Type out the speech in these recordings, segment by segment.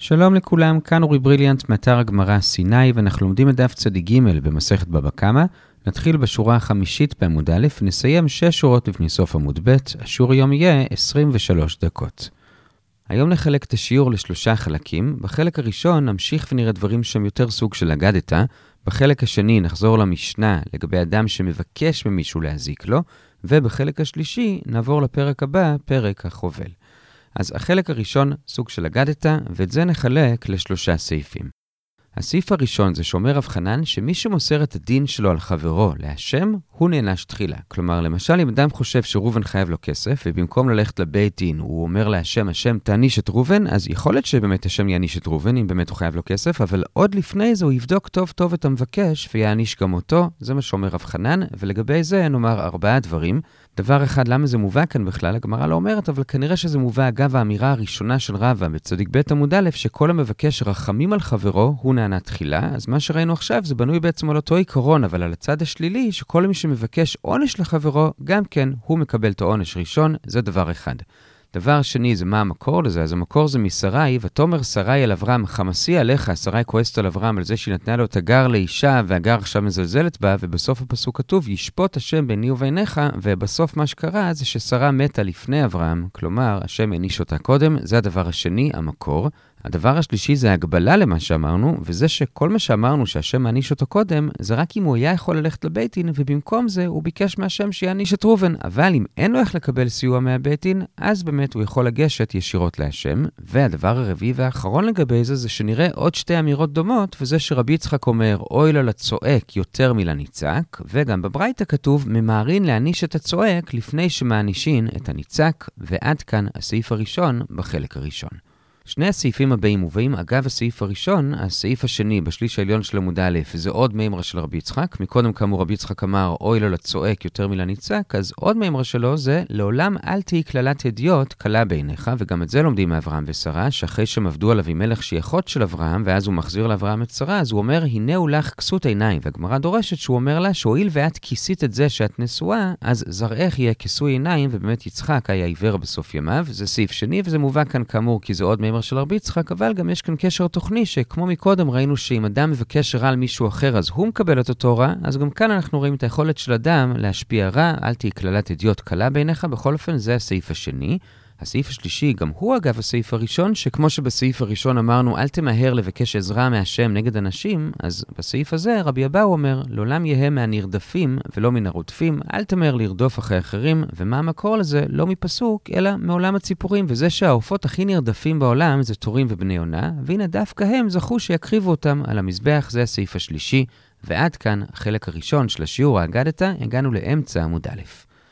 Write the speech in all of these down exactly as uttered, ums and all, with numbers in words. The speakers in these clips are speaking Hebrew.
שלום לכולם, כאן אורי בריליאנט מאתר הגמרא סיני, ואנחנו לומדים את דף צדיק ג' במסכת בבא קמא. נתחיל בשורה החמישית בעמוד א', ונסיים שש שורות לפני סוף עמוד ב'. השיעור היום יהיה עשרים ושלוש דקות. היום נחלק את השיעור לשלושה חלקים. בחלק הראשון נמשיך ונראה דברים שהם יותר סוג של אגדתא. בחלק השני נחזור למשנה לגבי אדם שמבקש ממישהו להזיק לו, ובחלק השלישי נעבור לפרק הבא, פרק החובל. אז החלק הראשון סוג של אגדתא, ואת זה נחלק לשלושה סעיפים. הסעיף הראשון זה שאומר רב חנן שמי שמוסר את הדין שלו על חברו להשם, הוא נענש תחילה. כלומר, למשל, אם אדם חושב שראובן חייב לו כסף, ובמקום ללכת לבית דין, הוא אומר להשם, השם תעניש את ראובן, אז יכול להיות שבאמת השם יעניש את ראובן, אם באמת הוא חייב לו כסף, אבל עוד לפני זה הוא יבדוק טוב טוב את המבקש, ויעניש גם אותו. זה מה שאומר רב חנן, ולגבי זה נאמר ארבעה דברים. דבר אחד, למה זה מובא כאן בכלל? הגמרא לא אומרת, אבל כנראה שזה מובא אגב האמירה הראשונה של רבא בצדיק ב' עמוד א', שכל המבקש רחמים על חברו הוא נענה תחילה. אז מה שראינו עכשיו זה בנוי בעצם על אותו עיקרון, אבל על הצד השלילי, שכל מי שמבקש עונש לחברו, גם כן הוא מקבל את העונש ראשון. זה דבר אחד. דבר שני, זה מה המקור לזה? אז המקור זה משרי, ותאמר שרי אל אברהם, חמסי עליך. שרי כועסת על אברהם על זה שהיא נתנה לו את הגר לאישה, והגר עכשיו מזלזלת בה, ובסוף הפסוק כתוב, ישפוט השם ביני וביניך, ובסוף מה שקרה זה ששרה מתה לפני אברהם, כלומר, השם העניש אותה קודם. זה הדבר השני, המקור. הדבר השלישי זה הגבלה למה שאמרנו, וזה שכל מה שאמרנו שהשם מעניש אותו קודם, זה רק אם הוא היה יכול ללכת לבית דין, ובמקום זה הוא ביקש מהשם שיעניש את ראובן. אבל אם אין לו איך לקבל סיוע מהבית דין, אז באמת הוא יכול לגשת ישירות להשם. והדבר הרביעי והאחרון לגבי זה, זה שנראה עוד שתי אמירות דומות, וזה שרבי יצחק אומר, אוי לו לצועק יותר מלניצק, וגם בברייתא כתוב, ממהרין להעניש את הצועק לפני שמענישין את הניצק, ועד כאן הסעיף הראשון בחלק הראשון. שני הסעיפים הבאים מובאים אגב הסעיף הראשון. הסעיף השני בשליש העליון של עמוד א', זה עוד מימרה של רבי יצחק. מקודם כאמור רבי יצחק אמר אוי לו לצועק יותר מלניצק, אז עוד מימרה שלו זה לעולם אל תהי כללת הדיוט קלה בעיניך, וגם את זה לומדים מאברהם ושרה, שאחרי שהם עבדו עליו עם מלך שהיא אחות של אברהם, ואז הוא מחזיר לאברהם את שרה, אז הוא אומר הנה הוא לך כסות עיניים, והגמרא דורשת שהוא אומר לה שהואיל ואת כיסית את זה שאת נשואה, אז זרעך יהיה כיסוי עיניים, ובאמת יצחק היה עיוור בסוף ימיו. זה סעיף שני, וזה מובא כאן כאמור כי זה עוד מימרה של רבי יצחק, אבל גם יש כאן קשר תוכני שכמו מקודם ראינו שאם אדם מבקש רע על מישהו אחר אז הוא מקבל את אותו רע, אז גם כאן אנחנו רואים את היכולת של אדם להשפיע רע. אל תהי כללת הדיוט קלה בעיניך. בכל אופן זה הסעיף השני. הסעיף השלישי גם הוא אגב הסעיף הראשון, שכמו שבסעיף הראשון אמרנו אל תמהר לבקש עזרה מהשם נגד אנשים, אז בסעיף הזה רבי אבאו אומר לעולם יהיה מהנרדפים ולא מן הרודפים. אל תמהר לרדוף אחרי אחרים. ומה המקור לזה? לא מפסוק אלא מעולם הציפורים, וזה שהעופות הכי נרדפים בעולם זה תורים ובני עונה, והנה דווקא הם זכו שיקריבו אותם על המזבח. זה הסעיף השלישי. ועד כאן החלק הראשון של השיעור האגדתא. הגענו לאמצע עמוד א'.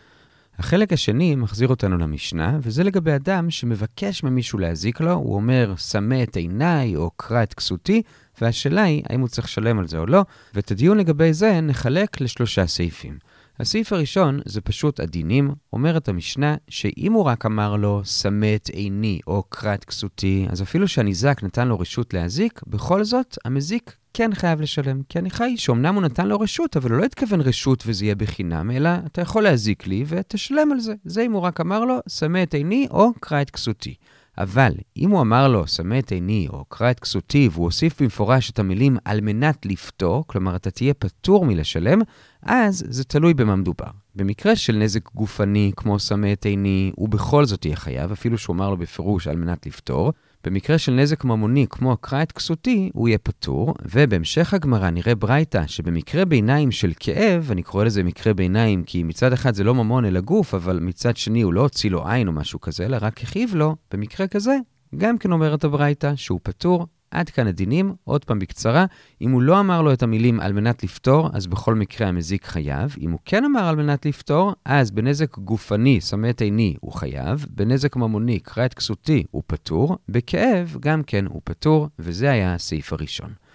החלק השני מחזיר אותנו למשנה, וזה לגבי אדם שמבקש ממישהו להזיק לו. הוא אומר, שמה את עיניי או קרא את כסותי, והשאלה היא האם הוא צריך לשלם על זה או לא, ואת הדיון לגבי זה נחלק לשלושה סעיפים. הסעיף הראשון זה פשוט הדינים. אומרת המשנה שאם הוא רק אמר לו שמה את עיני או קרא את כסותי, אז אפילו שהניזק נתן לו רשות להזיק, בכל זאת המזיק כן חייב לשלם. כי אני חי שאומנם הוא נתן לו רשות, אבל הוא לא התכוון רשות וזה יהיה בחינם, אלא אתה יכול להזיק לי ותשלם על זה. זה אם הוא רק אמר לו שמה את עיני או קרא את כסותי. אבל אם הוא אמר לו שמה את עיני או קרא את כסותי, והוא הוסיף במפורש את המילים על מנת לפתור, כלומר אתה תהיה פטור מלשלם, אז זה תלוי במה מדובר. במקרה של נזק גופני כמו שמה את עיני, הוא בכל זאת יהיה חייב, אפילו שהוא אמר לו בפירוש על מנת לפתור. במקרה של נזק ממוני כמו קרא את כסותי, הוא יהיה פטור. ובהמשך הגמרא נראה ברייתא שבמקרה ביניים של כאב, אני קורא לזה מקרה ביניים כי מצד אחד זה לא ממון אלא גוף, אבל מצד שני הוא לא הוציא לו עין או משהו כזה, אלא רק הכאיב לו. במקרה כזה גם כן אומרת הברייתא שהוא פטור. עד כאן הדינים. עוד פעם בקצרה, אם הוא לא אמר לו את המילים על מנת לפתור, אז בכל מקרה המזיק חייב. אם הוא כן אמר על מנת לפתור, אז בנזק גופני, שמה את עיני, הוא חייב. בנזק ממוני, קרא את כסותי, הוא פטור. בכאב, גם כן הוא פטור, וזה היה הסעיף הראשון.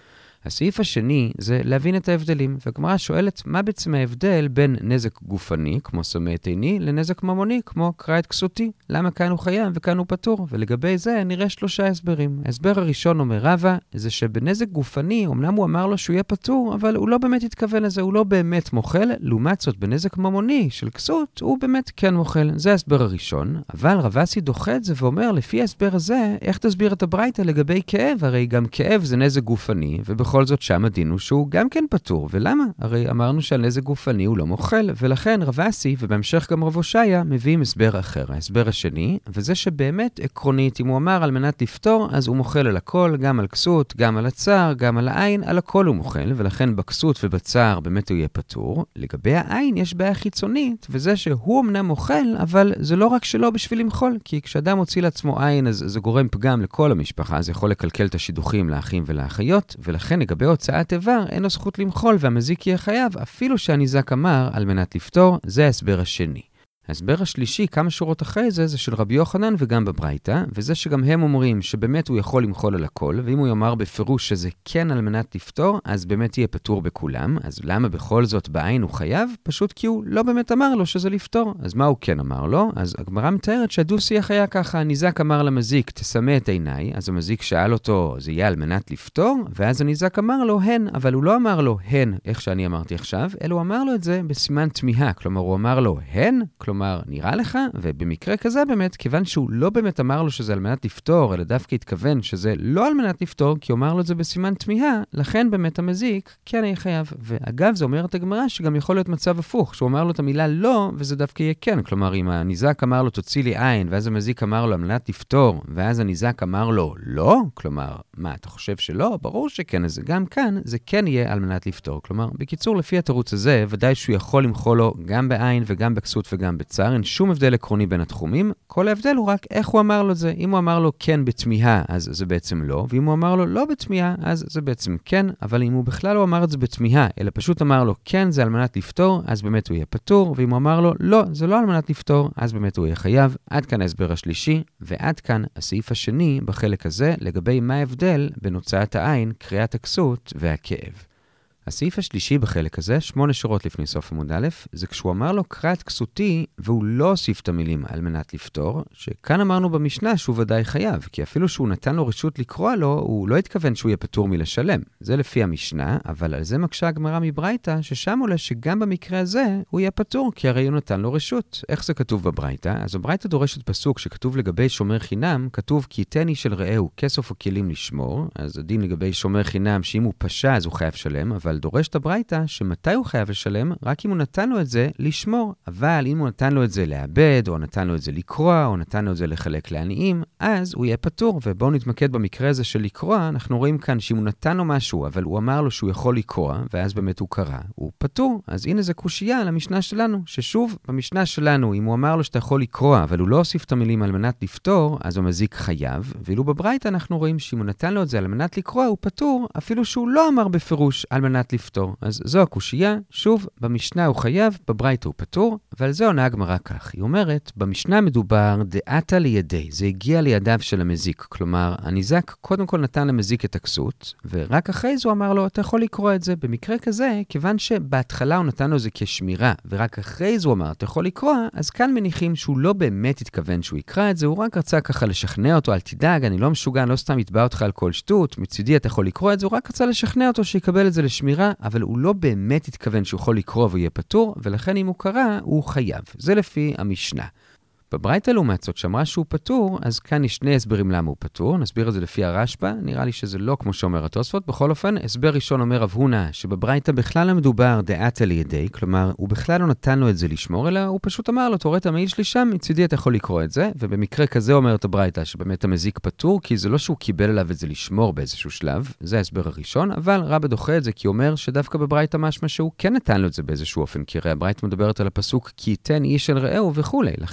הסעיף השני זה להבין את ההבדלים, והגמרא שואלת מה בעצם ההבדל בין נזק גופני, כמו סמא את עיני, לנזק ממוני, כמו קרע את כסותי. למה כאן הוא חייב וכאן הוא פטור? ולגבי זה נראה שלושה הסברים. ההסבר הראשון אומר רבא, זה שבנזק גופני, אמנם הוא אמר לו שהוא יהיה פטור, אבל הוא לא באמת התכוון לזה, הוא לא באמת מוכל, לעומת זאת בנזק ממוני של כסות, הוא באמת כן מוכל. זה ההסבר הראשון, אבל רב אסי דוחה את זה ואומר, לפי ההסבר הזה, איך תסביר את הברייתא לגבי כאב? הרי גם כאב זה נזק גופני, ובכל זאת שם הדין הוא שהוא גם כן פטור. ולמה? הרי אמרנו שעל נזק גופני הוא לא מוכל, ולכן רב אסי, ובהמשך גם רב הושעיה, מביאים הסבר אחר. ההסבר השני, וזה שבאמת עקרונית, אם הוא אמר על מנת לפתור, אז הוא מוכל על הכל, גם על כסות, גם על הצער, גם על העין, על הכל הוא מוכל, ולכן בכסות ובצער באמת הוא יהיה פטור. לגבי העין יש בעיה חיצונית, וזה שהוא אמנם מוכל, אבל זה לא רק שלו בשביל למחול, כי כשאדם מוציא לעצמו עין, אז זה גורם פגם לכל המשפחה, זה יכול לקלקל את השידוכים לאחים ולאחיות, ולכן לגבי הוצאת איבר אין לו זכות למחול, והמזיק יהיה חייב, אפילו שהניזק אמר על מנת לפתור. זה ההסבר השני. ההסבר השלישי, כמה שורות אחרי זה, זה של רבי יוחנן וגם בברייתא, וזה שגם הם אומרים שבאמת הוא יכול למחול על הכל, ואם הוא יאמר בפירוש שזה כן על מנת לפתור, אז באמת יהיה פטור בכולם. אז למה בכל זאת בעין הוא חייב? פשוט כי הוא לא באמת אמר לו שזה לפתור. אז מה הוא כן אמר לו? אז הגמרא מתארת שהדו-שיח היה ככה, הניזק אמר למזיק, תסמא את עיניי, אז המזיק שאל אותו, זה יהיה על מנת לפתור? ואז הניזק אמר לו, הן, אבל הוא לא אמר לו, הן, איך שאני אמרתי עכשיו, אלא הוא אמר לו את זה בסימן תמיהה, כלומר הוא אמר לו, הן? כלומר, נראה לך? ובמקרה כזה באמת, כיוון שהוא לא באמת אמר לו שזה על מנת לפתור, אלא דווקא התכוון שזה לא על מנת לפתור, כי הוא אמר לו את זה בסימן תמיהה, לכן באמת המזיק כן יהיה חייב. ואגב, זה אומרת הגמרא שגם יכול להיות מצב הפוך, שהוא אמר לו את המילה לא, וזה דווקא יהיה כן. כלומר, אם הניזק אמר לו תוציא לי עין, ואז המזיק אמר לו על מנת לפתור, ואז הניזק אמר לו לא, כלומר, מה, אתה חושב שלא? ברור שכן, אז גם כאן זה כן יהיה על מנת לפתור. כלומר, בקיצור, לפי התירוץ הזה, ודאי שהוא יכול למחול לו גם בעין וגם בכסות וגם בצער. אין שום הבדל עקרוני בין התחומים, כל ההבדל הוא רק איך הוא אמר לו את זה. אם הוא אמר לו כן בתמיהה, אז זה בעצם לא, ואם הוא אמר לו לא בתמיהה, אז זה בעצם כן, אבל אם הוא בכלל לא אמר את זה בתמיהה, אלא פשוט אמר לו כן, זה על מנת לפתור, אז באמת הוא יהיה פטור, ואם הוא אמר לו לא, זה לא על מנת לפתור, אז באמת הוא יהיה חייב. עד כאן ההסבר השלישי, ועד כאן הסעיף השני בחלק הזה, לגבי מה ההבדל בין הוצאת העין, קריאת הכסות והכאב. הסעיף השלישי בחלק הזה, שמונה שורות לפני סוף עמוד א', זה כשהוא אמר לו קרע את כסותי, והוא לא הוסיף את המילים על מנת לפתור, שכאן אמרנו במשנה שהוא ודאי חייב, כי אפילו שהוא נתן לו רשות לקרוא לו, הוא לא התכוון שהוא יהיה פטור מלשלם. זה לפי המשנה, אבל על זה מקשה הגמרא מברייתא, ששם עולה שגם במקרה הזה הוא יהיה פטור, כי הרי הוא נתן לו רשות. איך זה כתוב בברייתא? אז הברייתא דורשת פסוק שכתוב לגבי שומר חינם, כתוב כי תני של רעהו כסף או כלים לשמור. אז הדין לגבי שומר חינם שאם הוא פשע אז הוא חייב שלם, אבל דורש את הברייתא שמתי הוא חייב לשלם? רק אם הוא נתן לו את זה לשמור. אבל אם הוא נתן לו את זה לאבד, או נתן לו את זה לקרוע, או נתן לו את זה לחלק לעניים, אז הוא יהיה פטור. ובואו נתמקד במקרה הזה של לקרוע. אנחנו רואים כאן שאם הוא נתן לו משהו, אבל הוא אמר לו שהוא יכול לקרוע, ואז באמת הוא קרא, הוא פטור. אז הנה זה קושייה על המשנה שלנו, ששוב, במשנה שלנו, אם הוא אמר לו שאתה יכול לקרוע, אבל הוא לא הוסיף את המילים על מנת לפתור, אז הוא מזיק חייב. ואילו בברייתא אנחנו רואים שאם הוא נתן לו את זה על מנת לקרוע, הוא פטור, אפילו שהוא לא אמר בפירוש על מנת לפתור. אז זו הקושייה, שוב, במשנה הוא חייב, בברייתא הוא פטור, ועל זה עונה הגמרא כך. היא אומרת, במשנה מדובר דעתה לידי, זה הגיע לידיו של המזיק, כלומר, הניזק קודם כל נתן למזיק את הכסות, ורק אחרי זה הוא אמר לו, אתה יכול לקרוא את זה. במקרה כזה, כיוון שבהתחלה הוא נתן לו זה כשמירה, ורק אחרי זה הוא אמר, אתה יכול לקרוא, אז כאן מניחים שהוא לא באמת התכוון שהוא יקרא את זה, הוא רק רצה ככה לשכנע אותו, אל תדאג, אני לא משוגע, אני לא סתם יתבע אותך על כל שטות, מצידי אתה יכול לקרוא את זה, הוא רק רצה לשכנע אותו שיקבל את זה לשמירה, אבל הוא לא באמת התכוון שהוא יכול לקרוא ויהיה פטור, ולכן אם הוא קרא, הוא חייב. זה לפי המשנה. בברייתא לעומת זאת שאמרה שהוא פטור, אז כאן יש שני הסברים למה הוא פטור. נסביר את זה לפי הרשב"א, נראה לי שזה לא כמו שאומר התוספות. בכל אופן, הסבר ראשון אומר רב הונא שבברייתא בכלל לא מדובר דעתה לידי, כלומר, הוא בכלל לא נתן לו את זה לשמור, אלא הוא פשוט אמר לו, תורא את המעיל שלי שם, מצידי אתה יכול לקרוא את זה, ובמקרה כזה אומרת הברייתא שבאמת המזיק פטור, כי זה לא שהוא קיבל עליו את זה לשמור באיזשהו שלב, זה ההסבר הראשון, אבל רבא דוחה את זה כי אומר שדווקא בברייתא משמע שהוא כן נתן לו את זה באיזשהו אופן, כי הרי הברייתא מדברת על הפסוק כי תן איש אל רעהו וכו'. לכן הסבר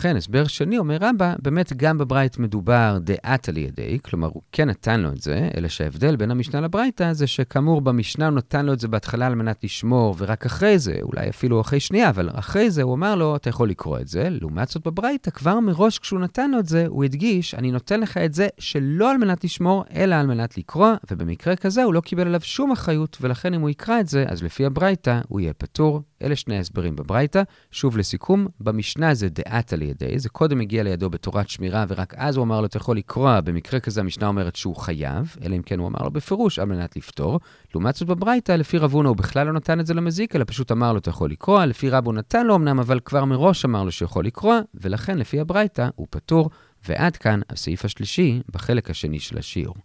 הסבר שני, אומר רבא, באמת גם בברייתא מדובר דעת על ידי, כלומר הוא כן נתן לו את זה, אלא שההבדל בין המשנה לברייתא זה שכאמור במשנה הוא נתן לו את זה בהתחלה על מנת לשמור, ורק אחרי זה, אולי אפילו אחרי שנייה, אבל אחרי זה הוא אמר לו, אתה יכול לקרוא את זה. לעומת זאת בברייתא, כבר מראש כשהוא נתן לו את זה, הוא הדגיש, אני נותן לך את זה שלא על מנת לשמור, אלא על מנת לקרוא, ובמקרה כזה הוא לא קיבל עליו שום אחריות, ולכן אם הוא יקרא את זה, אז לפי הברייתא הוא יהיה פטור. אלה שני הסברים בברייתא. שוב לסיכום, במשנה זה דעת על ידי, זה קודם הגיע לידו בתורת שמירה, ורק אז הוא אמר לו, אתה יכול לקרוא, במקרה כזה המשנה אומרת שהוא חייב, אלא אם כן הוא אמר לו בפירוש, על מנת לפתור. לעומת זאת בברייתא, לפי רב הונא הוא בכלל לא נתן את זה למזיק, אלא פשוט אמר לו, אתה יכול לקרוא, לפי רב הוא נתן לו אמנם, אבל כבר מראש אמר לו שיכול לקרוא, ולכן לפי הברייתא הוא פטור, ועד כאן הסעיף השלישי בחלק השני של השיעור.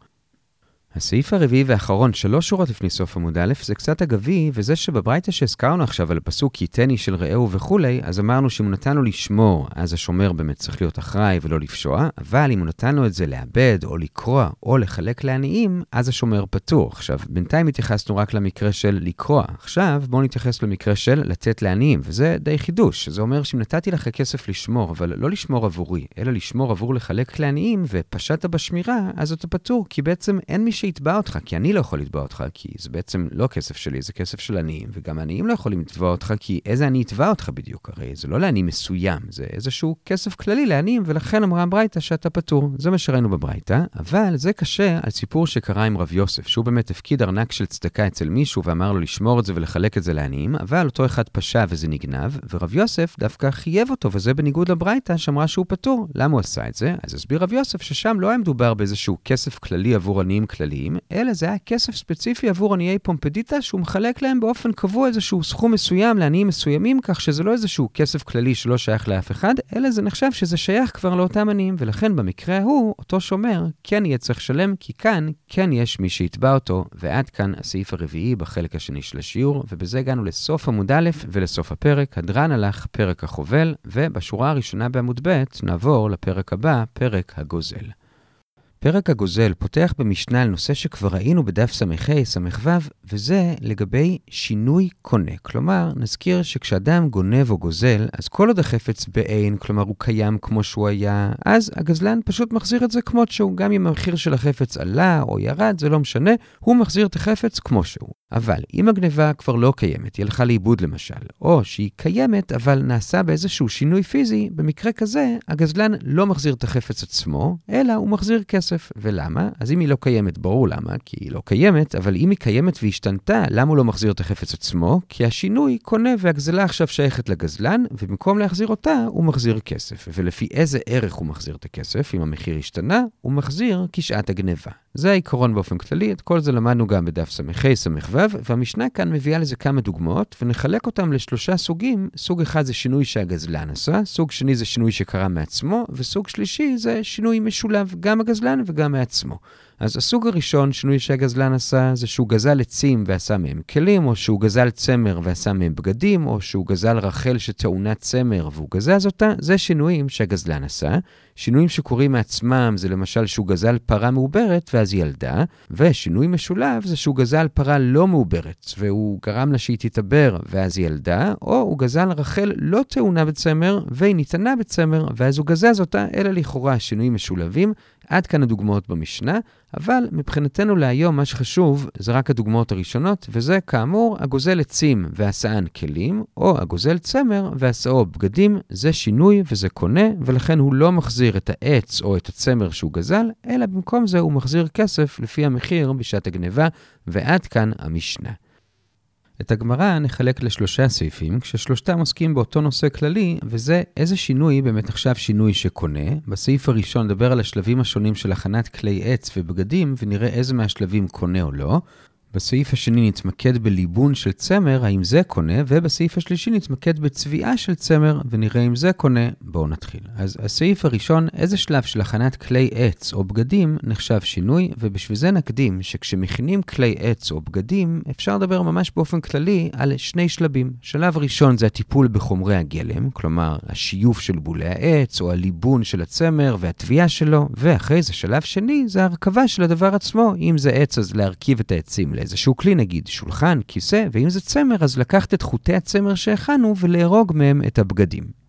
הסעיף הרביעי והאחרון, שלוש שורות לפני סוף עמוד א', זה קצת אגבי, וזה שבברייתא שהזכרנו עכשיו על פסוק ייתני של רעהו וכולי, אז אמרנו שאם הוא נתן לו לשמור, אז השומר באמת צריך להיות אחראי ולא לפשוע, אבל אם הוא נתן לו את זה לאבד או לקרוע או לחלק לעניים, אז השומר פטור. עכשיו, בינתיים התייחסנו רק למקרה של לקרוע. עכשיו, בואו נתייחס למקרה של לתת לעניים, וזה די חידוש. זה אומר שאם נתתי לך כסף לשמור, אבל לא לשמור עבורי, אלא לשמור עבור לחלק לעניים, ופשעת בשמירה, אז אתה פטור, כי בעצם אין מי שיתבע אותך, כי אני לא יכול לתבע אותך, כי זה בעצם לא כסף שלי, זה כסף של עניים, וגם עניים לא יכולים לתבע אותך, כי איזה אני אתבע אותך בדיוק? הרי זה לא לעני מסוים, זה איזשהו כסף כללי לעניים, ולכן אמרה הברייתא שאתה פטור. זה מה שראינו בברייתא, אבל זה קשה על סיפור שקרה עם רב יוסף, שהוא באמת הפקיד ארנק של צדקה אצל מישהו, ואמר לו לשמור את זה ולחלק את זה לעניים, אבל אותו אחד פשע וזה נגנב, ורב יוסף דווקא חייב אותו, וזה בניגוד לברייתא שאמרה שהוא פטור. למה הוא עשה את זה? אז הסביר רב יוסף ששם לא היה מדובר באיזשהו כסף כללי עבור עניים כלליים, אלא זה היה כסף ספציפי עבור עניי פומפדיטה, שהוא מחלק להם באופן קבוע איזשהו סכום מסוים לעניים מסוימים, כך שזה לא איזשהו כסף כללי שלא שייך לאף אחד, אלא זה נחשב שזה שייך כבר לאותם עניים, ולכן במקרה הוא, אותו שומר, כן יהיה צריך שלם, כי כאן כן יש מי שיתבע אותו, ועד כאן הסעיף הרביעי בחלק השני של השיעור, ובזה הגענו לסוף עמוד א' ולסוף הפרק. הדרן הלך פרק החובל, ובשורה הראשונה בעמוד ב' נעבור לפרק הבא, פרק הגוזל. פרק הגוזל פותח במשנה על נושא שכבר ראינו בדף סמכי, סמכו, וזה לגבי שינוי קונה. כלומר, נזכיר שכשאדם גונב או גוזל, אז כל עוד החפץ בעין, כלומר הוא קיים כמו שהוא היה, אז הגזלן פשוט מחזיר את זה כמו שהוא. גם אם המחיר של החפץ עלה או ירד, זה לא משנה, הוא מחזיר את החפץ כמו שהוא. אבל אם הגניבה כבר לא קיימת, היא הלכה לאיבוד למשל, או שהיא קיימת אבל נעשה באיזשהו שינוי פיזי, במקרה כזה הגזלן לא מחזיר את החפץ עצמו, אלא הוא מחזיר כסף. ולמה? אז אם היא לא קיימת, ברור למה, כי היא לא קיימת, אבל אם היא קיימת והשתנתה, למה הוא לא מחזיר את החפץ עצמו? כי השינוי קונה והגזלה עכשיו שייכת לגזלן, ובמקום להחזיר אותה, הוא מחזיר כסף. ולפי איזה ערך הוא מחזיר את הכסף? אם המחיר השתנה, הוא מחזיר כשעת הגניבה. זה העיקרון באופן כללי, את כל זה למדנו גם בדף סמכי, סמכו, והמשנה כאן מביאה לזה כמה דוגמאות, ונחלק אותם לשלושה סוגים. סוג אחד זה שינוי שהגזלן עשה, סוג שני זה שינוי שקרה מעצמו, וסוג שלישי זה שינוי משולב, גם הגזלן וגם מעצמו. אז הסוג הראשון, שינוי שהגזלן עשה, זה שהוא גזל עצים ועשה מהם כלים, או שהוא גזל צמר ועשה מהם בגדים, או שהוא גזל רחל שטעונה צמר והוא גזז אותה, זה שינויים שהגזלן עשה. שינויים שקורים מעצמם זה למשל שהוא גזל פרה מעוברת ואז היא ילדה, ושינוי משולב זה שהוא גזל פרה לא מעוברת והוא גרם לה שהיא תתעבר ואז היא ילדה, או הוא גזל רחל לא טעונה בצמר והיא ניתנה בצמר ואז הוא גזז אותה. אלה לכאורה שינויים משולבים. עד כאן הדוגמאות במשנה, אבל מבחינתנו להיום מה שחשוב זה רק הדוגמאות הראשונות, וזה כאמור הגוזל עצים ועשאן כלים, או הגוזל צמר ועשאו בגדים. זה שינוי וזה קונה, ולכן הוא לא מחזיר את העץ או את הצמר שהוא גזל, אלא במקום זה הוא מחזיר כסף לפי המחיר בשעת הגניבה. ועד כאן המשנה. את הגמרא נחלק לשלושה סעיפים, כששלושתם עוסקים באותו נושא כללי, וזה איזה שינוי באמת נחשב שינוי שקונה. בסעיף הראשון נדבר על השלבים השונים של הכנת כלי עץ ובגדים, ונראה איזה מהשלבים קונה או לא. בסעיף השני נתמקד בליבון של צמר, האם זה קונה, ובסעיף השלישי נתמקד בצביעה של צמר, ונראה אם זה קונה. בואו נתחיל. אז הסעיף הראשון, איזה שלב של הכנת כלי עץ או בגדים נחשב שינוי, ובשביל זה נקדים שכשמכינים כלי עץ או בגדים, אפשר לדבר ממש באופן כללי על שני שלבים. שלב ראשון זה הטיפול בחומרי הגלם, כלומר השיוף של בולי העץ, או הליבון של הצמר והטביעה שלו, ואחרי זה שלב שני זה הרכבה של הדבר עצמו. אם זה עץ אז להרכיב את העצים לאיזשהו כלי, נגיד שולחן, כיסא, ואם זה צמר אז לקחת את חוטי הצמר שהכנו ולהרוג מהם את הבגדים.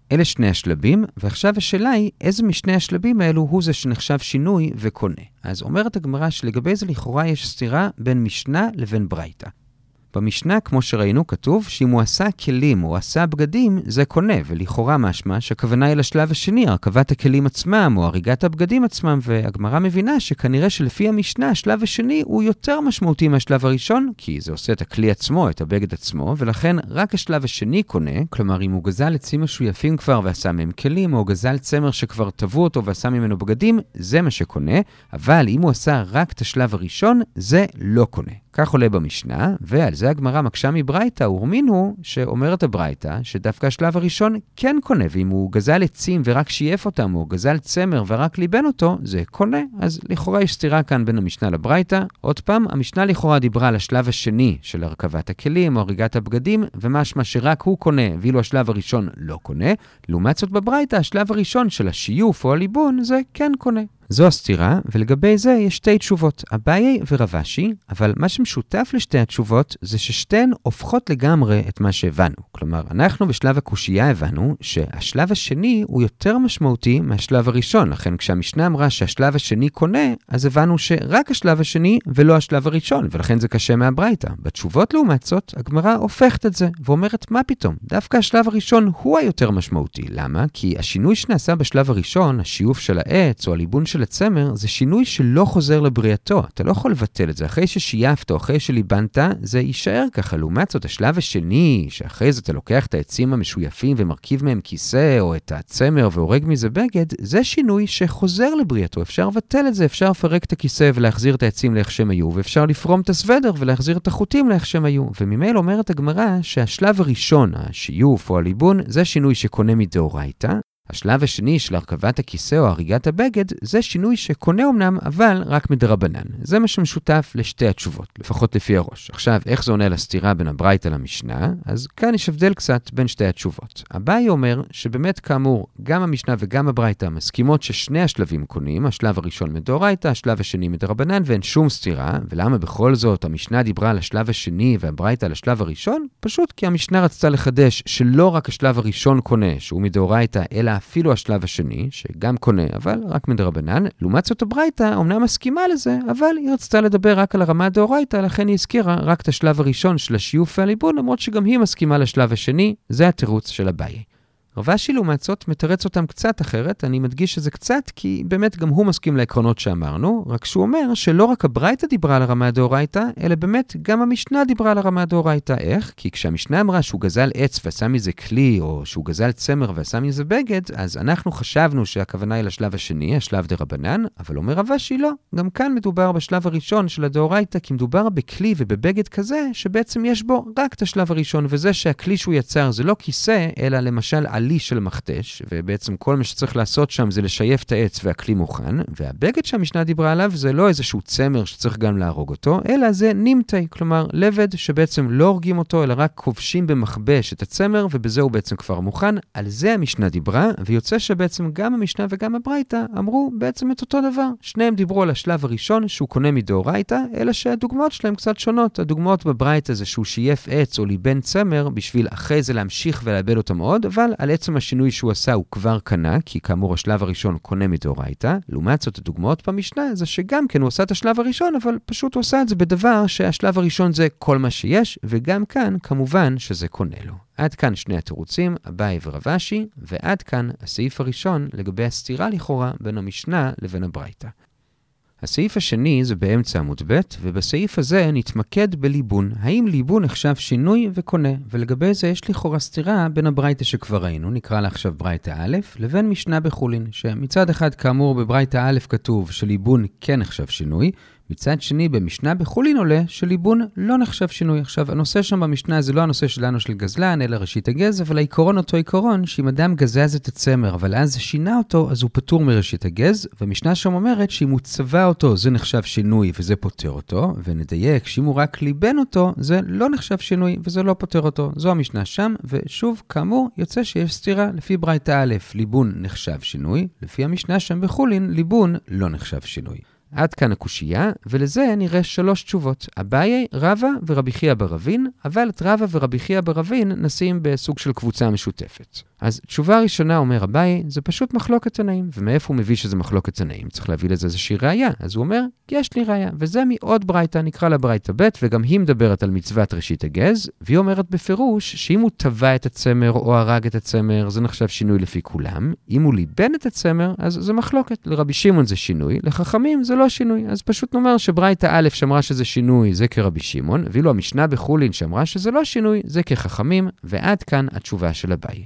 אלה שני השלבים, ועכשיו השאלה היא, איזה משני השלבים האלו הוא זה שנחשב שינוי וקונה. אז אומרת הגמרא שלגבי זה לכאורה יש סתירה בין משנה לבין ברייתא. במשנה, כמו שראינו, כתוב שאם הוא עשה כלים או עשה בגדים, זה קונה, ולכאורה משמע שהכוונה היא לשלב השני, הרכבת הכלים עצמם או הריגת הבגדים עצמם, והגמרא מבינה שכנראה שלפי המשנה, השלב השני הוא יותר משמעותי מהשלב הראשון, כי זה עושה את הכלי עצמו, את הבגד עצמו, ולכן רק השלב השני קונה, כלומר אם הוא גזל עצים משויפים כבר ועשה מהם כלים, או גזל צמר שכבר טבעו אותו ועשה ממנו בגדים, זה מה שקונה, אבל אם הוא עשה רק את השלב הראשון, זה לא קונה. כך עולה במשנה, ועל זה הגמרא מקשה מברייתא, ורמין הוא שאומרת הברייתא שדווקא השלב הראשון כן קונה, ואם הוא גזל עצים ורק שייף אותם, או גזל צמר ורק ליבן אותו, זה קונה. אז לכאורה יש סתירה כאן בין המשנה לברייתא. עוד פעם, המשנה לכאורה דיברה על השלב השני של הרכבת הכלים או הריגת הבגדים, ומשמע שרק הוא קונה, ואילו השלב הראשון לא קונה. לעומת זאת בברייתא, השלב הראשון של השיוף או הליבון זה כן קונה. זו הסתירה, ולגבי זה יש שתי תשובות, אביי ורבשי, אבל מה שמשותף לשתי התשובות זה ששתיהן הופכות לגמרי את מה שהבנו. כלומר, אנחנו בשלב הקושייה הבנו שהשלב השני הוא יותר משמעותי מהשלב הראשון, לכן כשהמשנה אמרה שהשלב השני קונה, אז הבנו שרק השלב השני ולא השלב הראשון, ולכן זה קשה מהברייתא. בתשובות לעומת זאת, הגמרא הופכת את זה, ואומרת מה פתאום? דווקא השלב הראשון הוא היותר משמעותי. למה? כי השינוי שנעשה בשלב הראשון, השיוף של העץ או הליבון של הצמר, זה שינוי שלא חוזר לבריאתו. אתה לא יכול לבטל את זה. אחרי ששייפת או אחרי שליבנת, זה יישאר ככה. לעומת זאת, השלב השני, שאחרי זה אתה לוקח את העצים המשויפים ומרכיב מהם כיסא או את הצמר והורג מזה בגד, זה שינוי שחוזר לבריאתו. אפשר לבטל את זה, אפשר לפרק את הכיסא ולהחזיר את העצים לאיך שהם היו, ואפשר לפרום את הסוודר ולהחזיר את החוטים לאיך שהם היו. וממילא אומרת הגמרא שהשלב הראשון, השיוף או הליבון, זה שינוי שקונה מדאורייתא. השלב השני של הרכבת הכיסא או הריגת הבגד, זה שינוי שקונה אמנם, אבל רק מדרבנן. זה מה שמשותף לשתי התשובות, לפחות לפי הראש. עכשיו, איך זה עונה לסתירה בין הברייתא למשנה? אז כאן יש הבדל קצת בין שתי התשובות. אביי אומר שבאמת כאמור, גם המשנה וגם הברייתא מסכימות ששני השלבים קונים, השלב הראשון מדאורייתא, השלב השני מדרבנן, ואין שום סתירה. ולמה בכל זאת המשנה דיברה על השלב השני והברייתא על השלב הראשון? פשוט כי המשנה רצתה לחדש שלא רק השלב הראשון קונה, שהוא מדאורייתא, אלא אפילו השלב השני, שגם קונה, אבל רק מדרבנן. לעומת זאת הברייתא אומנם מסכימה לזה, אבל היא רצתה לדבר רק על הרמה הדאורייתא, לכן היא הזכירה רק את השלב הראשון של השיוף והליבון, למרות שגם היא מסכימה לשלב השני. זה התירוץ של אביי. רבשי לעומת זאת מתרץ אותם קצת אחרת, אני מדגיש שזה קצת כי באמת גם הוא מסכים לעקרונות שאמרנו, רק שהוא אומר שלא רק הברייתא דיברה על הרמה הדאורייתא, אלא באמת גם המשנה דיברה על הרמה הדאורייתא. איך? כי כשהמשנה אמרה שהוא גזל עץ ועשה מזה כלי, או שהוא גזל צמר ועשה מזה בגד, אז אנחנו חשבנו שהכוונה היא לשלב השני, השלב דרבנן, אבל אומר רבשי לא. גם כאן מדובר בשלב הראשון של הדאורייתא, כי מדובר בכלי ובבגד כזה, שבעצם יש בו רק את השלב הראשון, וזה שהכלי שהוא יצר זה לא כיסא, אלא למשל עלי של מכתש, ובעצם כל מה שצריך לעשות שם זה לשייף את העץ והכלי מוכן, והבגד שהמשנה דיברה עליו זה לא איזשהו צמר שצריך גם להרוג אותו, אלא זה נימתי, כלומר לבד שבעצם לא הורגים אותו, אלא רק כובשים במכבש את הצמר, ובזה הוא בעצם כבר מוכן. על זה המשנה דיברה, ויוצא שבעצם גם המשנה וגם הברייתא אמרו בעצם את אותו דבר. שניהם דיברו על השלב הראשון שהוא קונה מדאורייתא, אלא שהדוגמאות שלהם קצת שונות. הדוגמאות בברייתא זה שהוא שייף עץ או ליבן צמר בשביל אחרי זה להמשיך ולאבד אותם עוד, אבל על עצם השינוי שהוא עשה הוא כבר קנה, כי כאמור השלב הראשון קונה מדאורייתא. לעומת זאת הדוגמאות במשנה זה שגם כן הוא עשה את השלב הראשון, אבל פשוט הוא עשה את זה בדבר שהשלב הראשון זה כל מה שיש, וגם כאן כמובן שזה קונה לו. עד כאן שני התירוצים, אביי ורבשי, ועד כאן הסעיף הראשון לגבי הסתירה לכאורה בין המשנה לבין הברייתא. הסעיף השני זה באמצע עמוד ב', ובסעיף הזה נתמקד בליבון. האם ליבון נחשב שינוי וקונה? ולגבי זה יש לכאורה סתירה בין הברייתא שכבר ראינו, נקרא לה עכשיו ברייתא א', לבין משנה בחולין, שמצד אחד כאמור בברייתא א' כתוב שליבון כן נחשב שינוי, מצד שני, במשנה בחולין עולה שליבון לא נחשב שינוי. עכשיו, הנושא שם במשנה זה לא הנושא שלנו של גזלן, אלא ראשית הגז, אבל העיקרון אותו עיקרון, שאם אדם גזז את הצמר, אבל אז שינה אותו, אז הוא פטור מראשית הגז, והמשנה שם אומרת שאם הוא צבע אותו, זה נחשב שינוי וזה פותר אותו, ונדייק שאם הוא רק ליבן אותו, זה לא נחשב שינוי וזה לא פותר אותו. זו המשנה שם, ושוב, כאמור, יוצא שיש סתירה. לפי ברייתא א', ליבון נחשב שינוי, לפי המשנה שם בחולין, ליבון לא נחשב שינוי. עד כאן הקושייה, ולזה נראה שלוש תשובות. אביי, רבא ורבי חייא בר אבין, אבל את רבא ורבי חייא בר אבין נשים בסוג של קבוצה משותפת. אז תשובה ראשונה אומר אביי, זה פשוט מחלוקת תנאים. ומאיפה הוא מביא שזה מחלוקת תנאים? צריך להביא לזה איזושהי ראיה. אז הוא אומר, יש לי ראיה. וזה מעוד ברייתא, נקרא לה ברייתא ב', וגם היא מדברת על מצוות ראשית הגז, והיא אומרת בפירוש שאם הוא טבע את הצמר או הרג את הצמר, זה נחשב שינוי לפי כולם. אם הוא ליבן את הצמר, אז זה מחלוקת. לרבי שמעון זה שינוי, לחכמים זה לא שינוי. אז פשוט נאמר שברייתא א' שאמרה שזה שינוי, זה כרבי שמעון, ואילו המשנה בחולין שאמרה שזה לא שינוי, זה כחכמים, ועד כאן התשובה של אביי.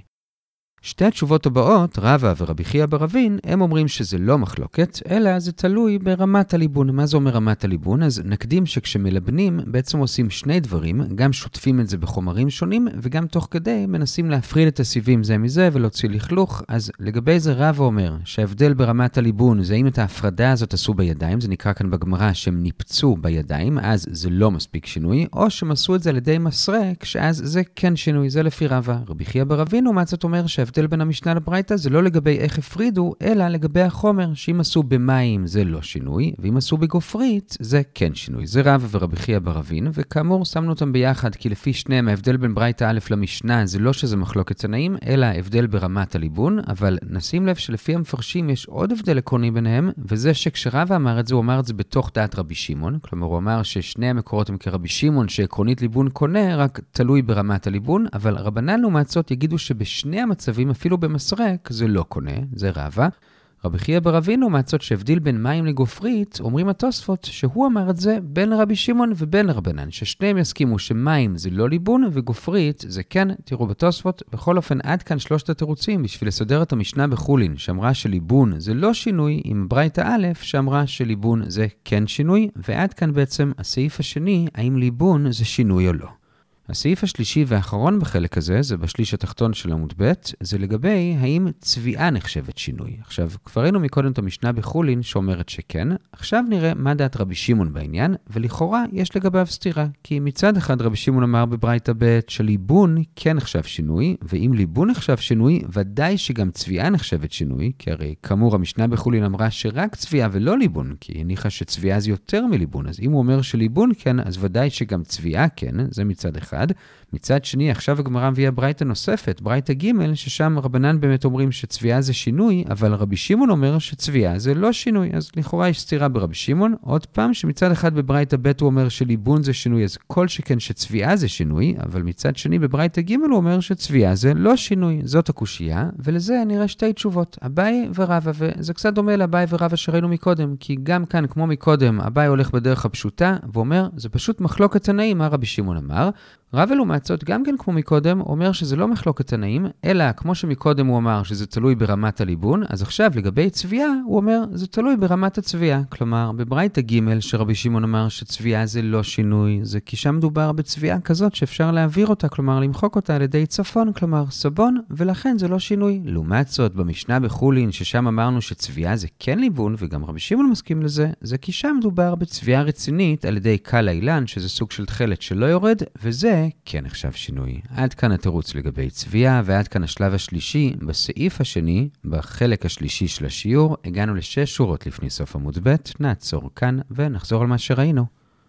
שתי התשובות הבאות, רבא ורבי חייא ברבין, הם אומרים שזה לא מחלוקת, אלא זה תלוי ברמת הליבון. מה זה אומר רמת הליבון? אז נקדים שכשמלבנים בעצם עושים שני דברים, גם שוטפים את זה בחומרים שונים, וגם תוך כדי מנסים להפריד את הסיבים זה מזה ולהוציא לכלוך. אז לגבי זה רבא אומר שההבדל ברמת הליבון זה אם את ההפרדה הזאת עשו בידיים, זה נקרא כאן בגמרא שהם ניפצו בידיים, אז זה לא מספיק שינוי, או שהם עשו את זה על ידי מסרק, שאז זה כן שינוי, זה לפי רבא. רבי חייא ברבין הוא מצאת אומר שההבדל בין המשנה לברייתא זה לא לגבי איך הפרידו, אלא לגבי החומר, שאם עשו במים זה לא שינוי, ואם עשו בגופרית זה כן שינוי. זה רבא ורבי חייא ברבין, וכאמור שמנו אותם ביחד, כי לפי שניהם ההבדל בין ברייתא א' למשנה זה לא שזה מחלוקת תנאים, אלא ההבדל ברמת הליבון, אבל נשים לב שלפי המפרשים יש עוד הבדל עקרוני ביניהם, וזה שכשרבא אמר את זה, הוא אמר את זה בתוך דעת רבי שמעון, כלומר הוא אמר ששני המקורות הם כרבי שמעון, שעקרונית ליבון קונה, רק תלוי ברמת הליבון, אבל רבנן לעומת זאת יגידו שבשני המצבים אפילו במסרק זה לא קונה, זה רבא. רבי חייא ברבין לעומת זאת שהבדיל בין מים לגופרית, אומרים התוספות שהוא אמר את זה בין רבי שמעון ובין רבנן, ששניהם יסכימו שמים זה לא ליבון וגופרית זה כן. תראו בתוספות, בכל אופן עד כאן שלושת התירוצים בשביל לסדר את המשנה בחולין שאמרה שליבון זה לא שינוי, עם ברייתא א' שאמרה שליבון זה כן שינוי, ועד כאן בעצם הסעיף השני, האם ליבון זה שינוי או לא. הסעיף השלישי והאחרון בחלק הזה, זה בשליש התחתון של עמוד ב', זה לגבי האם צביעה נחשבת שינוי. עכשיו, כבר ראינו מקודם את המשנה בחולין שאומרת שכן, עכשיו נראה מה דעת רבי שמעון בעניין, ולכאורה יש לגביו סתירה, כי מצד אחד רבי שמעון אמר בברייתא ב' שליבון כן נחשב שינוי, ואם ליבון נחשב שינוי, ודאי שגם צביעה נחשבת שינוי, כי הרי כאמור המשנה בחולין אמרה שרק צביעה ולא ליבון, כי הניחה שצביעה זה יותר מליבון, אז אם הוא אומר שליבון כן, אז ודאי שגם צביעה כן, זה מצד אחד. מצד שני, עכשיו הגמרא מביאה ברייתא נוספת, ברייתא ג', ששם רבנן באמת אומרים שצביעה זה שינוי, אבל רבי שמעון אומר שצביעה זה לא שינוי, אז לכאורה יש סתירה ברבי שמעון. עוד פעם, שמצד אחד בברייתא ב' הוא אומר שליבון זה שינוי, אז כל שכן שצביעה זה שינוי, אבל מצד שני בברייתא ג' הוא אומר שצביעה זה לא שינוי. זאת הקושייה, ולזה נראה שתי תשובות, אביי ורבא, וזה קצת דומה לאביי ורבא שראינו מקודם, כי גם כאן, כמו מקודם, אביי הולך בדרך הפשוטה, ואומר, זה פשוט מחלוקת תנאים, מה רבי שמעון אמר. רבא לעומת זאת, גם כן כמו מקודם, אומר שזה לא מחלוקת תנאים, אלא כמו שמקודם הוא אמר שזה תלוי ברמת הליבון, אז עכשיו לגבי צביעה, הוא אומר זה תלוי ברמת הצביעה. כלומר, בברייתא ג' שרבי שמעון אמר שצביעה זה לא שינוי, זה כי שם מדובר בצביעה כזאת שאפשר להעביר אותה, כלומר למחוק אותה על ידי צפון, כלומר סבון, ולכן זה לא שינוי. לעומת זאת, במשנה בחולין, ששם אמרנו שצביעה זה כן ליבון, וגם רבי שמעון מסכים לזה, זה כי שם מדובר בצביעה רצינית על ידי קל האילן, שזה סוג של תכלת שלא יורד, וזה כן נחשב שינוי. עד כאן התירוץ לגבי צביעה, ועד כאן השלב השלישי. בסעיף השני, בחלק השלישי של השיעור, הגענו לשש שורות לפני סוף עמוד ב', נעצור כאן ונחזור על מה שראינו.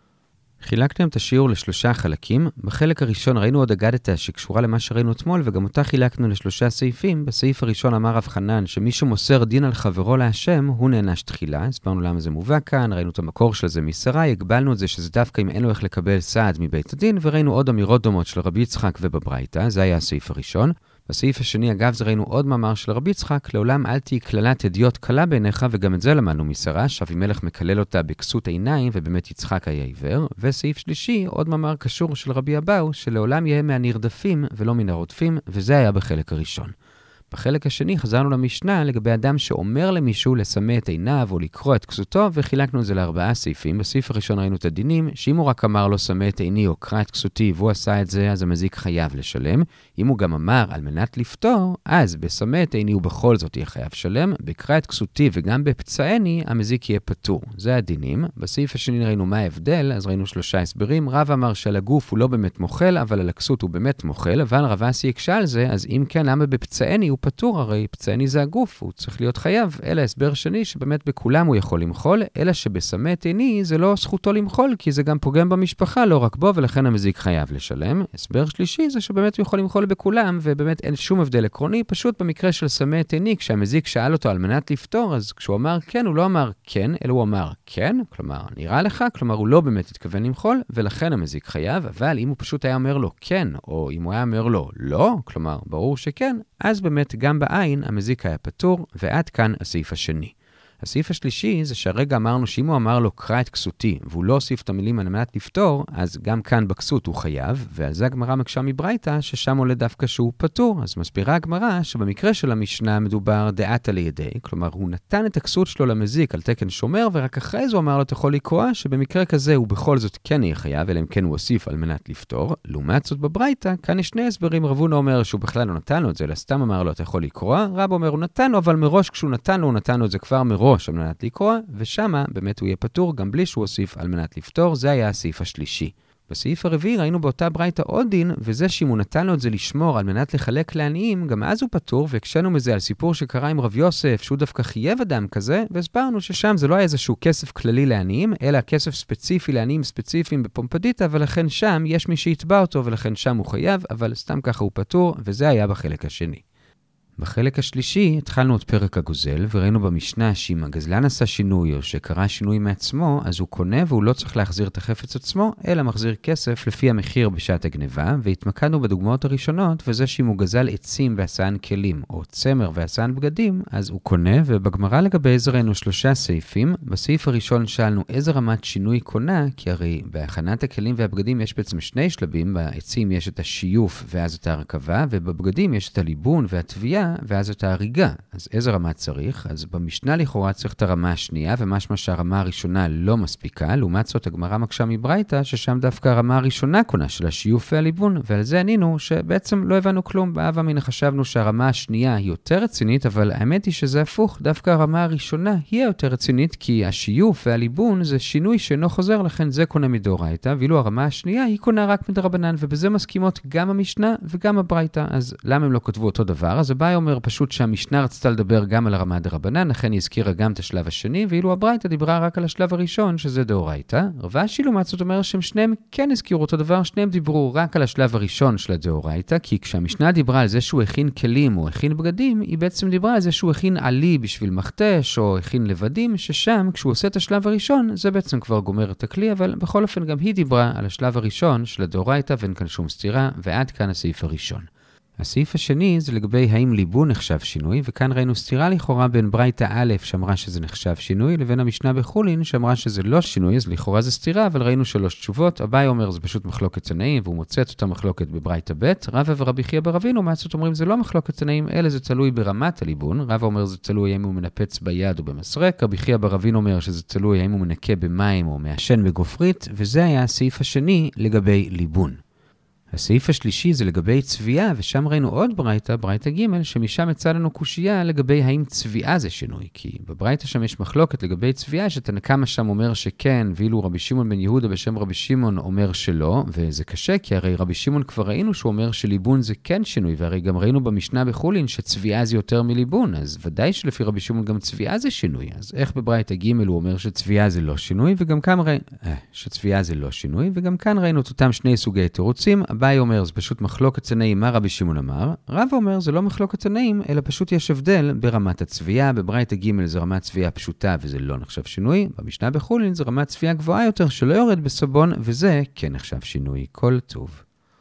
חילקתם את השיעור לשלושה חלקים. בחלק הראשון ראינו עוד אגדתא שקשורה למה שראינו אתמול, וגם אותה חילקנו לשלושה סעיפים. בסעיף הראשון אמר רב חנן שמי שמוסר דין על חברו להשם, הוא נענש תחילה. הסברנו למה זה מובא כאן, ראינו את המקור של זה משרי, הגבלנו את זה שזה דווקא אם אין לו איך לקבל סעד מבית הדין, וראינו עוד אמירות דומות של רבי יצחק ובברייתא, זה היה הסעיף הראשון. בסעיף השני, אגב, זה ראינו עוד מאמר של רבי יצחק, לעולם אל תהי קללת הדיוט קלה בעיניך, וגם את זה למדנו משרה, שאבימלך מקלל אותה בכסות עיניים, ובאמת יצחק היה עיוור. וסעיף שלישי, עוד מאמר קשור של רבי אבאו, שלעולם יהיה מהנרדפים ולא מן הרודפים, וזה היה בחלק הראשון. בחלק השני חזרנו למשנה לגבי אדם שאומר למישהו לסמא את עיניו או לקרוא את כסותו, וחילקנו את זה לארבעה סעיפים. בסעיף הראשון ראינו את הדינים, שאם הוא רק אמר לו סמא את עיני או קרא את כסותי והוא עשה את זה, אז המזיק חייב לשלם. אם הוא גם אמר על מנת לפתור, אז בסמא את עיני הוא בכל זאת יהיה חייב שלם, בקרא את כסותי וגם בפצעני המזיק יהיה פטור. זה הדינים. בסעיף השני ראינו מה ההבדל, אז ראינו שלושה הסברים. רב אמר שעל הגוף הוא לא באמת מוחל, אבל על הכסות הוא באמת מוחל, אבל רב אסי יקשה על זה, אז אם כן, למה בפצעני הוא פטור, הרי פצעני זה הגוף, הוא צריך להיות חייב. אלא הסבר שני שבאמת בכולם הוא יכול למחול, אלא שבסמא תאני זה לא זכותו למחול, כי זה גם פוגם במשפחה, לא רק בו, ולכן המזיק חייב לשלם. הסבר שלישי זה שבאמת הוא יכול למחול בכולם, ובאמת אין שום הבדל עקרוני, פשוט במקרה של סמא תאני, כשהמזיק שאל אותו על מנת לפתור, אז כשהוא אמר כן, הוא לא אמר כן, אלא הוא אמר כן, כלומר, נראה לך, כלומר, הוא לא באמת התכוון למחול, ולכן המזיק חייב, אבל אם הוא פשוט היה אומר לו כן, או אם הוא היה אומר לו לא, כלומר, ברור שכן, אז באמת גם בעין המזיק היה פטור, ועד כאן הסעיף השני. הסעיף השלישי זה שהרגע אמרנו שאם הוא אמר לו קרא את כסותי, והוא לא הוסיף את המילים על מנת לפתור, אז גם כאן בכסות הוא חייב, ועל זה הגמרא מקשה מברייתא, ששם עולה דווקא שהוא פטור. אז מסבירה הגמרא שבמקרה של המשנה מדובר דעתה לידי, כלומר הוא נתן את הכסות שלו למזיק על תקן שומר, ורק אחרי זה הוא אמר לו אתה יכול לקרוא, שבמקרה כזה הוא בכל זאת כן יהיה חייב, אלא אם כן הוא הוסיף על מנת לפתור. לעומת זאת בברייתא, כאן יש שני הסברים. רב הונא אומר שהוא בכלל לא נתן לו את זה, אלא סתם אמר לו אתה יכול לקרוא. רב אומר הוא נתן לו, אבל מראש כשהוא נתן לו, הוא נתן לו את זה כבר מראש על מנת לקרוא, ושמה באמת הוא יהיה פטור גם בלי שהוא הוסיף על מנת לפתור. זה היה הסעיף השלישי. בסעיף הרביעי ראינו באותה ברייתא עוד דין, וזה שאם הוא נתן לו את זה לשמור על מנת לחלק לעניים, גם אז הוא פטור, והקשנו מזה על סיפור שקרה עם רב יוסף, שהוא דווקא חייב אדם כזה, והסברנו ששם זה לא היה איזשהו כסף כללי לעניים, אלא כסף ספציפי לעניים ספציפיים בפומפדיטה, ולכן שם יש מי שיתבע אותו, ולכן שם הוא חייב, אבל סתם ככה הוא פטור, וזה היה בחלק השני. בחלק השלישי התחלנו את פרק הגוזל, וראינו במשנה שאם הגזלן עשה שינוי או שקרה שינוי מעצמו, אז הוא קונה והוא לא צריך להחזיר את החפץ עצמו, אלא מחזיר כסף לפי המחיר בשעת הגניבה, והתמקדנו בדוגמאות הראשונות, וזה שאם הוא גזל עצים ועשן כלים, או צמר ועשן בגדים, אז הוא קונה, ובגמרא לגבי זה ראינו שלושה סעיפים. בסעיף הראשון שאלנו איזה רמת שינוי קונה, כי הרי בהכנת הכלים והבגדים יש בעצם שני שלבים, בעצים יש את השיוף ואז את ההרכבה, ובבגדים יש את הליבון והטביעה, ואז את ההריגה. אז איזה רמה צריך? אז במשנה לכאורה צריך את הרמה השנייה, ומשמע שהרמה הראשונה לא מספיקה. לעומת זאת הגמרא מקשה מברייתא, ששם דווקא הרמה הראשונה קונה של השיוף והליבון, ועל זה ענינו שבעצם לא הבנו כלום. באב אמינא חשבנו שהרמה השנייה היא יותר רצינית, אבל האמת היא שזה הפוך. דווקא הרמה הראשונה היא יותר רצינית, כי השיוף והליבון זה שינוי שאינו חוזר, לכן זה קונה מדאורייתא, ואילו הרמה השנייה היא קונה רק מדרבנן, ובזה מסכימות גם המשנה וגם הברייתא. אז למה הם לא כתבו אותו דבר? אז הבא אומר פשוט שהמשנה רצתה לדבר גם על הרמה דרבנן, לכן היא הזכירה גם את השלב השני, ואילו הברייתא דיברה רק על השלב הראשון, שזה דאורייתא. רב אשי לעומת זאת אומר שהם שניהם כן הזכירו אותו דבר, שניהם דיברו רק על השלב הראשון של הדאורייתא, כי כשהמשנה דיברה על זה שהוא הכין כלים או הכין בגדים, היא בעצם דיברה על זה שהוא הכין עלי בשביל מכתש או הכין לבדים, ששם כשהוא עושה את השלב הראשון, זה בעצם כבר גומר את הכלי, אבל בכל אופן גם היא דיברה על השלב הראשון של הדאורייתא, ואין כאן שום סתירה, ועד כאן הסעיף הראשון. הסעיף השני זה לגבי האם ליבון נחשב שינוי, וכאן ראינו סתירה לכאורה בין ברייתא א' שאמרה שזה נחשב שינוי, לבין המשנה בחולין שאמרה שזה לא שינוי, אז לכאורה זה סתירה, אבל ראינו שלוש תשובות. אביי אומר זה פשוט מחלוקת תנאים, והוא מוצא את אותה מחלוקת בברייתא ב'. רבא ורבי חייא ברבינו מעצות אומרים זה לא מחלוקת תנאים, אלא זה תלוי ברמת הליבון. רבא אומר זה תלוי האם הוא מנפץ ביד או במסרק, רבי חייא ברבינו אומר שזה תלוי האם הוא מנקה במים או מעשן בגופרית, וזה היה הסעיף השני לגבי ליבון. הסעיף השלישי זה לגבי צביעה, ושם ראינו עוד ברייתא, ברייתא ג', שמשם יצא לנו קושייה לגבי האם צביעה זה שינוי, כי בברייתא שם יש מחלוקת לגבי צביעה, שתנא קמא שם אומר שכן, ואילו רבי שמעון בן יהודה בשם רבי שמעון אומר שלא, וזה קשה, כי הרי רבי שמעון כבר ראינו שהוא אומר שליבון זה כן שינוי, והרי גם ראינו במשנה בחולין שצביעה זה יותר מליבון, אז ודאי שלפי רבי שמעון גם צביעה זה שינוי, אז איך בברייתא ג' הוא אומר שצביעה זה לא שינוי, וגם כאן ראינו, אה, שצביעה זה לא שינוי, וגם כאן ראינו את אותם שני סוגי תירוצים. אביי אומר זה פשוט מחלוקת תנאים, מה רבי שמעון אמר? רב אומר זה לא מחלוקת תנאים, אלא פשוט יש הבדל ברמת הצביעה. בברייתא ג' זה רמת צביעה פשוטה וזה לא נחשב שינוי, במשנה בחולין זה רמת צביעה גבוהה יותר שלא יורד בסבון, וזה כן נחשב שינוי. כל טוב.